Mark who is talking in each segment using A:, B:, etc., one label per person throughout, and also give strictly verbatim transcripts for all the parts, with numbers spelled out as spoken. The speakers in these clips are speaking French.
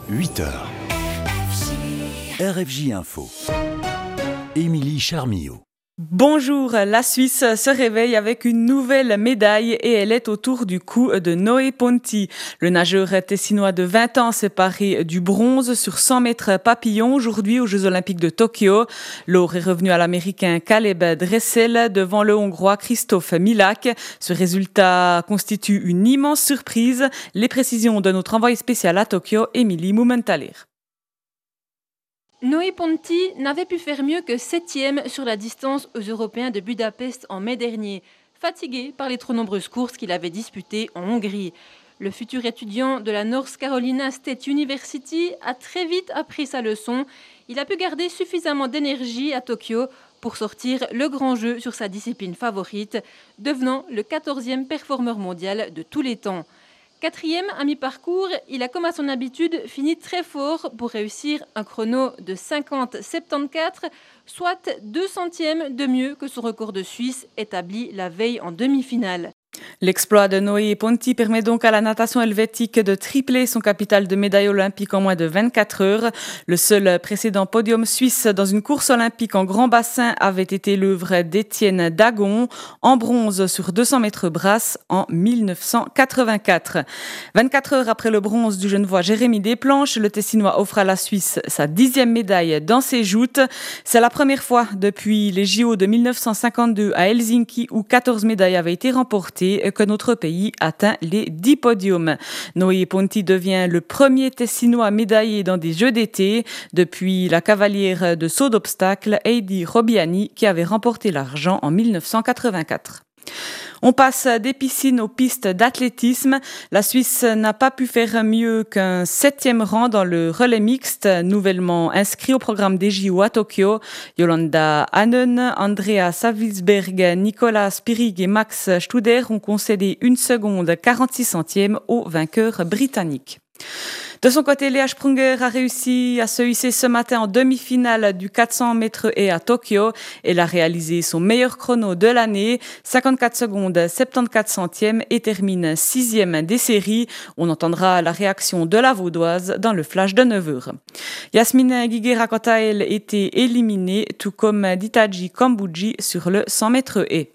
A: huit heures. R F J Info. Émilie Charmillau.
B: Bonjour, la Suisse se réveille avec une nouvelle médaille et elle est autour du cou de Noé Ponti. Le nageur tessinois de vingt ans s'est paré du bronze sur cent mètres papillon aujourd'hui aux Jeux Olympiques de Tokyo. L'or est revenu à l'Américain Caleb Dressel devant le Hongrois Christophe Milak. Ce résultat constitue une immense surprise. Les précisions de notre envoyé spécial à Tokyo, Émilie Mumenthaler.
C: Noé Ponti n'avait pu faire mieux que septième sur la distance aux Européens de Budapest en mai dernier, fatigué par les trop nombreuses courses qu'il avait disputées en Hongrie. Le futur étudiant de la North Carolina State University a très vite appris sa leçon. Il a pu garder suffisamment d'énergie à Tokyo pour sortir le grand jeu sur sa discipline favorite, devenant le quatorzième performeur mondial de tous les temps. Quatrième à mi-parcours, il a comme à son habitude fini très fort pour réussir un chrono de cinquante soixante-quatorze, soit deux centièmes de mieux que son record de Suisse établi la veille en demi-finale.
B: L'exploit de Noé Ponti permet donc à la natation helvétique de tripler son capital de médailles olympiques en moins de vingt-quatre heures. Le seul précédent podium suisse dans une course olympique en grand bassin avait été l'œuvre d'Étienne Dagon, en bronze sur deux cents mètres brasse en mille neuf cent quatre-vingt-quatre. vingt-quatre heures après le bronze du Genevois Jérémy Desplanches, le Tessinois offre à la Suisse sa dixième médaille dans ses joutes. C'est la première fois depuis les J O de mille neuf cent cinquante-deux à Helsinki où quatorze médailles avaient été remportées que notre pays atteint les dix podiums. Noé Ponti devient le premier Tessinois médaillé dans des Jeux d'été depuis la cavalière de saut d'obstacle Heidi Robiani qui avait remporté l'argent en mille neuf cent quatre-vingt-quatre. On passe des piscines aux pistes d'athlétisme. La Suisse n'a pas pu faire mieux qu'un septième rang dans le relais mixte, nouvellement inscrit au programme des J O à Tokyo. Yolanda Hannen, Andrea Savitsberg, Nicolas Spirig et Max Studer ont concédé une seconde quarante-six centièmes aux vainqueurs britanniques. De son côté, Léa Sprunger a réussi à se hisser ce matin en demi-finale du quatre cents mètres haies à Tokyo. Elle a réalisé son meilleur chrono de l'année, cinquante-quatre secondes soixante-quatorze centièmes et termine sixième des séries. On entendra la réaction de la Vaudoise dans le flash de neuf heures. Yasmine Guiguera, quant à elle, était éliminée, tout comme Ditaji Kambuji sur le cent mètres haies.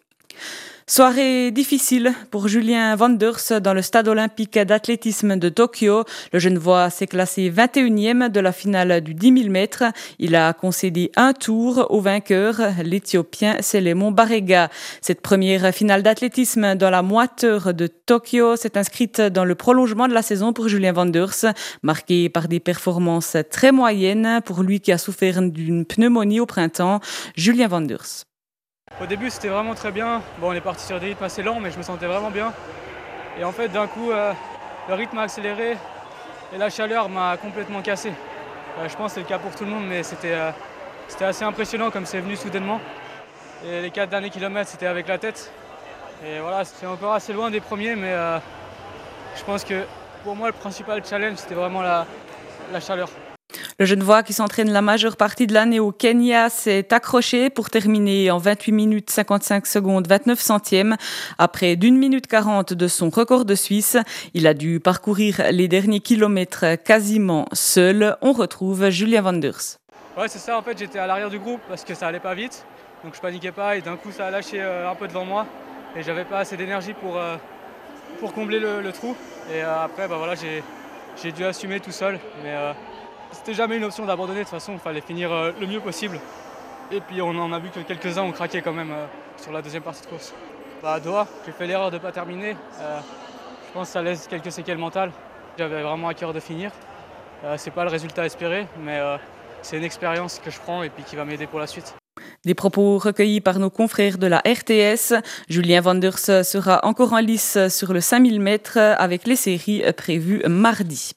B: Soirée difficile pour Julien Wanders dans le stade olympique d'athlétisme de Tokyo. Le Genevois s'est classé vingt et unième de la finale du dix mille mètres. Il a concédé un tour au vainqueur, l'Éthiopien Selemon Barega. Cette première finale d'athlétisme dans la moiteur de Tokyo s'est inscrite dans le prolongement de la saison pour Julien Wanders, marquée par des performances très moyennes pour lui qui a souffert d'une pneumonie au printemps. Julien Wanders.
D: Au début c'était vraiment très bien, bon on est parti sur des rythmes assez lents mais je me sentais vraiment bien. Et en fait d'un coup euh, le rythme a accéléré et la chaleur m'a complètement cassé. Euh, je pense que c'est le cas pour tout le monde mais c'était, euh, c'était assez impressionnant comme c'est venu soudainement. Et les quatre derniers kilomètres c'était avec la tête. Et voilà, c'était encore assez loin des premiers mais euh, je pense que pour moi le principal challenge c'était vraiment la, la chaleur.
B: Le Genevois qui s'entraîne la majeure partie de l'année au Kenya s'est accroché pour terminer en vingt-huit minutes cinquante-cinq secondes vingt-neuf centièmes. Après d'une minute quarante de son record de Suisse, il a dû parcourir les derniers kilomètres quasiment seul. On retrouve Julien Wanders.
D: Ouais, c'est ça, en fait j'étais à l'arrière du groupe parce que ça allait pas vite. Donc je paniquais pas et d'un coup ça a lâché un peu devant moi. Et j'avais pas assez d'énergie pour, euh, pour combler le, le trou. Et euh, après bah, voilà, j'ai, j'ai dû assumer tout seul. Mais, euh, C'était jamais une option d'abandonner, de toute façon, il fallait finir euh, le mieux possible. Et puis on en a vu que quelques-uns ont craqué quand même euh, sur la deuxième partie de course. Bah, à Doha, j'ai fait l'erreur de ne pas terminer. Euh, je pense que ça laisse quelques séquelles mentales. J'avais vraiment à cœur de finir. Euh, c'est pas le résultat espéré, mais euh, c'est une expérience que je prends et puis qui va m'aider pour la suite.
B: Des propos recueillis par nos confrères de la R T S. Julien Wanders sera encore en lice sur le cinq mille mètres avec les séries prévues mardi.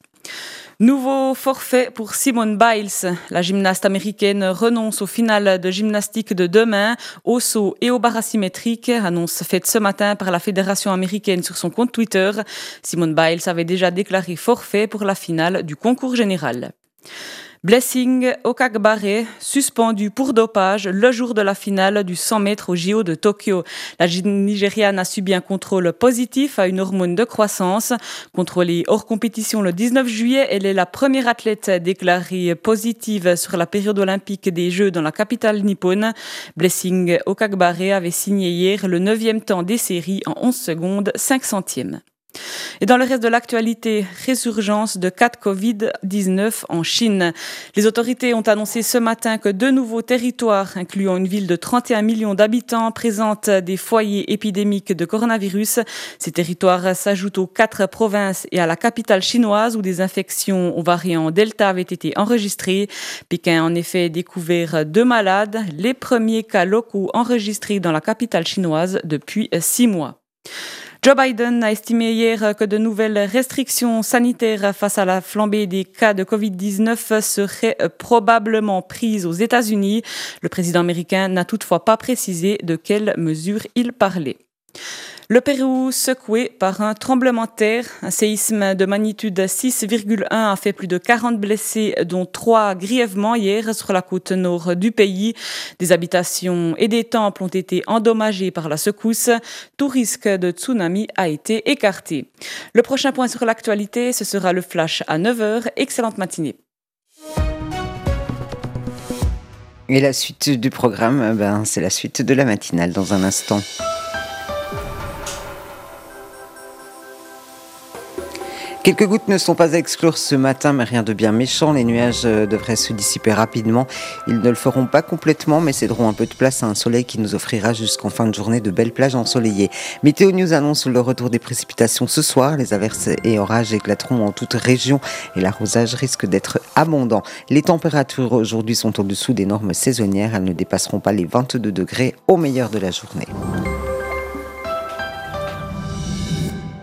B: Nouveau forfait pour Simone Biles. La gymnaste américaine renonce aux finales de gymnastique de demain, au saut et au barre asymétrique, annonce faite ce matin par la Fédération américaine sur son compte Twitter. Simone Biles avait déjà déclaré forfait pour la finale du concours général. Blessing Okagbare, suspendu pour dopage le jour de la finale du cent mètres au J O de Tokyo. La Nigériane a subi un contrôle positif à une hormone de croissance. Contrôlée hors compétition le dix-neuf juillet, elle est la première athlète déclarée positive sur la période olympique des Jeux dans la capitale nippone. Blessing Okagbare avait signé hier le neuvième temps des séries en onze secondes, cinq centièmes. Et dans le reste de l'actualité, résurgence de cas de covid dix-neuf en Chine. Les autorités ont annoncé ce matin que deux nouveaux territoires, incluant une ville de trente et un millions d'habitants, présentent des foyers épidémiques de coronavirus. Ces territoires s'ajoutent aux quatre provinces et à la capitale chinoise où des infections au variant Delta avaient été enregistrées. Pékin a en effet découvert deux malades, les premiers cas locaux enregistrés dans la capitale chinoise depuis six mois. Joe Biden a estimé hier que de nouvelles restrictions sanitaires face à la flambée des cas de covid dix-neuf seraient probablement prises aux États-Unis. Le président américain n'a toutefois pas précisé de quelles mesures il parlait. Le Pérou secoué par un tremblement de terre. Un séisme de magnitude six virgule un a fait plus de quarante blessés, dont trois grièvement hier sur la côte nord du pays. Des habitations et des temples ont été endommagés par la secousse. Tout risque de tsunami a été écarté. Le prochain point sur l'actualité, ce sera le flash à neuf heures. Excellente matinée.
E: Et la suite du programme, ben, c'est la suite de la matinale dans un instant. Quelques gouttes ne sont pas à exclure ce matin, mais rien de bien méchant. Les nuages devraient se dissiper rapidement. Ils ne le feront pas complètement, mais céderont un peu de place à un soleil qui nous offrira jusqu'en fin de journée de belles plages ensoleillées. Météo News annonce le retour des précipitations ce soir. Les averses et orages éclateront en toute région et l'arrosage risque d'être abondant. Les températures aujourd'hui sont au-dessous des normes saisonnières. Elles ne dépasseront pas les vingt-deux degrés au meilleur de la journée.